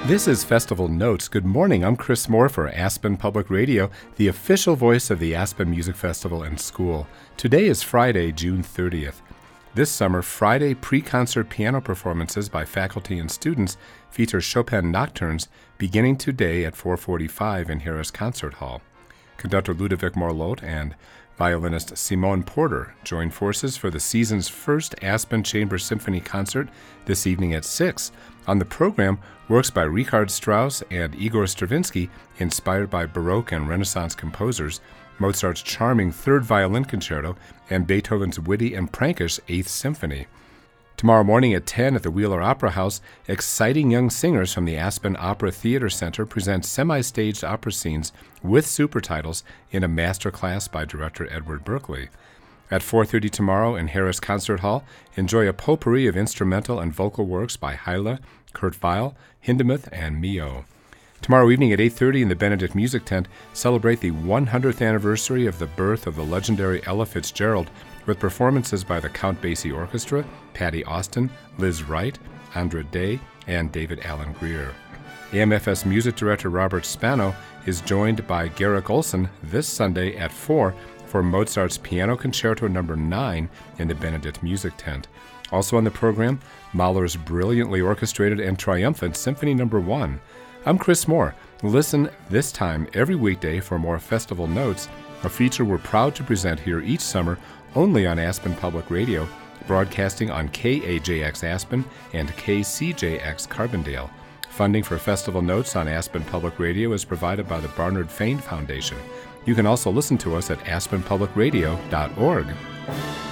This is Festival Notes. Good morning. I'm Chris Moore for Aspen Public Radio, the official voice of the Aspen Music Festival and School. Today is Friday, June 30th. This summer, Friday pre-concert piano performances by faculty and students feature Chopin Nocturnes beginning today at 4:45 in Harris Concert Hall. Conductor Ludovic Morlot and violinist Simone Porter join forces for the season's first Aspen Chamber Symphony concert this evening at 6. On the program, works by Richard Strauss and Igor Stravinsky, inspired by Baroque and Renaissance composers, Mozart's charming Third Violin Concerto, and Beethoven's witty and prankish Eighth Symphony. Tomorrow morning at 10 at the Wheeler Opera House, exciting young singers from the Aspen Opera Theater Center present semi-staged opera scenes with super titles in a master class by director Edward Berkeley. At 4:30 tomorrow in Harris Concert Hall, enjoy a potpourri of instrumental and vocal works by Hyla, Kurt Weill, Hindemith, and Mio. Tomorrow evening at 8:30 in the Benedict Music Tent, celebrate the 100th anniversary of the birth of the legendary Ella Fitzgerald with performances by the Count Basie Orchestra, Patti Austin, Liz Wright, Andra Day, and David Alan Greer. AMFS Music Director Robert Spano is joined by Garrick Olson this Sunday at 4 for Mozart's Piano Concerto No. 9 in the Benedict Music Tent. Also on the program, Mahler's brilliantly orchestrated and triumphant Symphony No. 1. I'm Chris Moore. Listen this time every weekday for more Festival Notes, a feature we're proud to present here each summer only on Aspen Public Radio, broadcasting on KAJX Aspen and KCJX Carbondale. Funding for Festival Notes on Aspen Public Radio is provided by the Barnard Fain Foundation. You can also listen to us at aspenpublicradio.org.